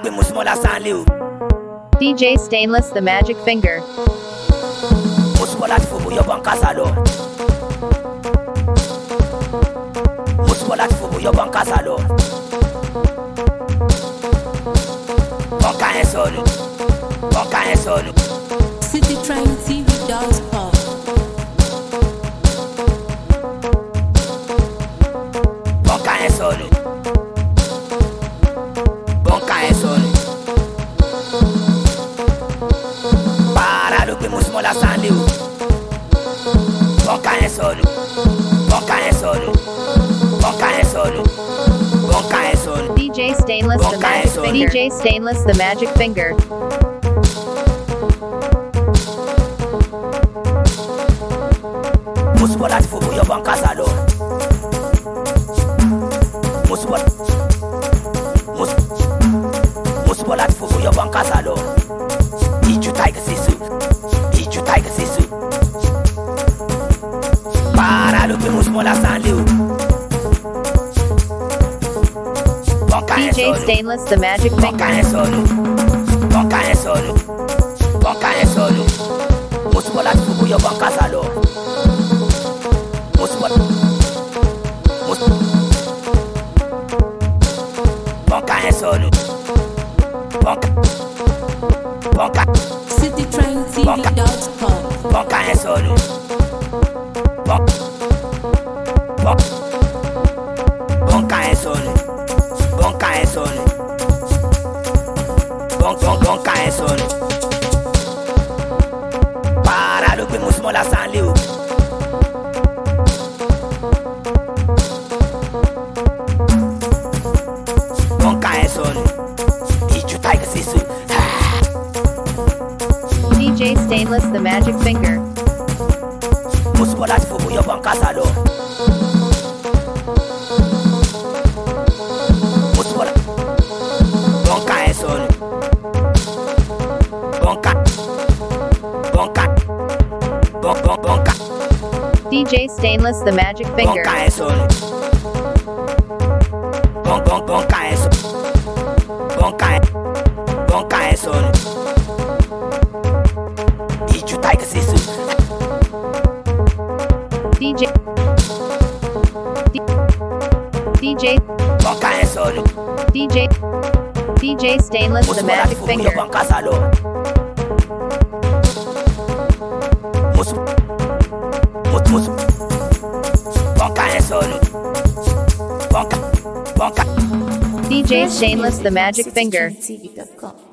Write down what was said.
pe musmola sanle o. DJ Stainless the Magic Finger. Musmola ti fobo yo banka salo. Musmola ti fobo yo banka salo. Banka en solo. Banka en solo. CityTrineTV.com. Banka en solo. Banka en solo. Para lo pe musmola sanle o. Banka en solo. Banka en solo. Banka en solo. Banka en solo. DJ Stainless the Magic Finger. DJ Stainless the Magic Finger. Musmola ti fobo yo banka salo. Musmola ti fobo yo banka salo. Iju tiger sisu. Iju tiger sisu. Para lo pe musmola sanle o. Banka en DJ solo. Stainless the Magic Banka Finger. en solo. Banka en solo. Banka en solo. Musmola ti fobo yo banka salo. Banka en solo. Banka CityTrineTV.com. Banka en solo. Banka en solo. Banka en solo. Banka en solo. Para lo pe musmola sanle o. Banka en solo. Iju tiger sisu. DJ Stainless the Magic Finger. Musmola ti fobo yo banka salo. Musmola. Banka en solo. Banka. DJ Stainless the Magic Finger. Banka en solo. Banka en solo. Banka en solo. Iju tiger sisu. DJ Banka en solo. DJ Stainless the Musmola ti Magic fobo yo Finger. banka salo. Banka en solo. Banka. DJ Stainless the Magic Finger. CityTrineTV.com.